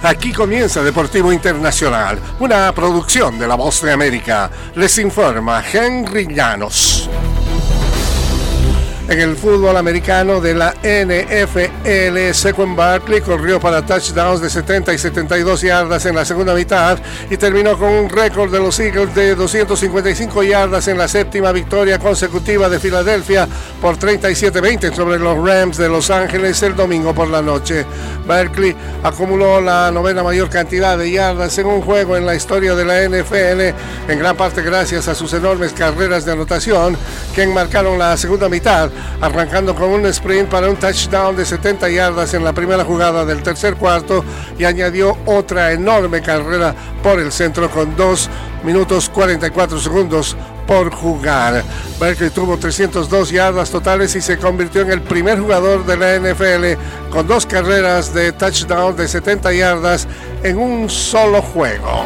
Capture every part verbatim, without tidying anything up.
Aquí comienza Deportivo Internacional, una producción de La Voz de América. Les informa Henry Llanos. En el fútbol americano de la N F L, Saquon Barkley corrió para touchdowns de setenta y setenta y dos yardas en la segunda mitad y terminó con un récord de los Eagles de doscientas cincuenta y cinco yardas en la séptima victoria consecutiva de Filadelfia por treinta y siete a veinte sobre los Rams de Los Ángeles el domingo por la noche. Barkley acumuló la novena mayor cantidad de yardas en un juego en la historia de la N F L, en gran parte gracias a sus enormes carreras de anotación que enmarcaron la segunda mitad, arrancando con un sprint para un touchdown de setenta yardas en la primera jugada del tercer cuarto y añadió otra enorme carrera por el centro con dos minutos cuarenta y cuatro segundos por jugar. Barkley tuvo trescientas dos yardas totales y se convirtió en el primer jugador de la N F L con dos carreras de touchdown de setenta yardas en un solo juego.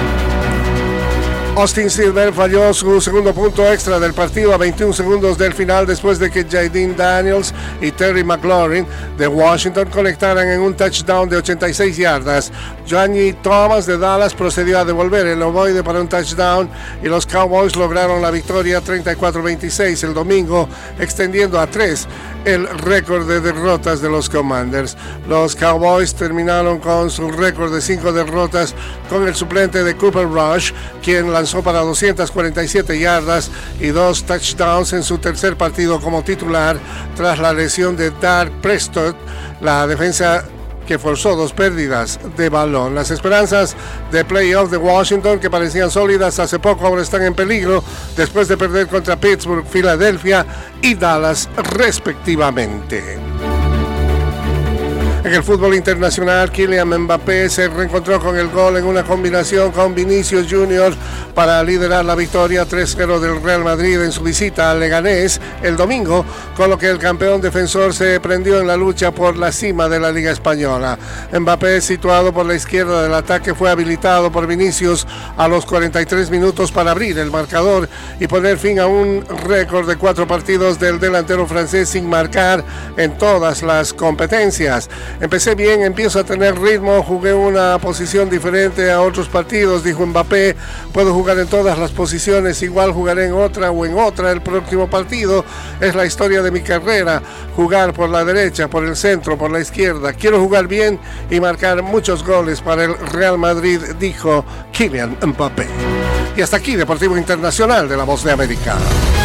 Austin Silver falló su segundo punto extra del partido a veintiún segundos del final después de que Jaden Daniels y Terry McLaurin de Washington conectaran en un touchdown de ochenta y seis yardas. Johnny Thomas de Dallas procedió a devolver el ovoide para un touchdown y los Cowboys lograron la victoria treinta y cuatro a veintiséis el domingo, extendiendo a tres el récord de derrotas de los Commanders. Los Cowboys terminaron con su récord de cinco derrotas con el suplente de Cooper Rush, quien lanzó para doscientas cuarenta y siete yardas y dos touchdowns en su tercer partido como titular tras la lesión de Dak Prescott, la defensa que forzó dos pérdidas de balón. Las esperanzas de playoff de Washington, que parecían sólidas hace poco, ahora están en peligro después de perder contra Pittsburgh, Filadelfia y Dallas respectivamente. En el fútbol internacional, Kylian Mbappé se reencontró con el gol en una combinación con Vinicius Junior para liderar la victoria tres cero del Real Madrid en su visita al Leganés el domingo, con lo que el campeón defensor se prendió en la lucha por la cima de la Liga Española. Mbappé, situado por la izquierda del ataque, fue habilitado por Vinicius a los cuarenta y tres minutos para abrir el marcador y poner fin a un récord de cuatro partidos del delantero francés sin marcar en todas las competencias. Empecé bien, empiezo a tener ritmo, jugué una posición diferente a otros partidos, dijo Mbappé. Puedo jugar en todas las posiciones, igual jugaré en otra o en otra el próximo partido. Es la historia de mi carrera, jugar por la derecha, por el centro, por la izquierda. Quiero jugar bien y marcar muchos goles para el Real Madrid, dijo Kylian Mbappé. Y hasta aquí Deportivo Internacional de La Voz de América.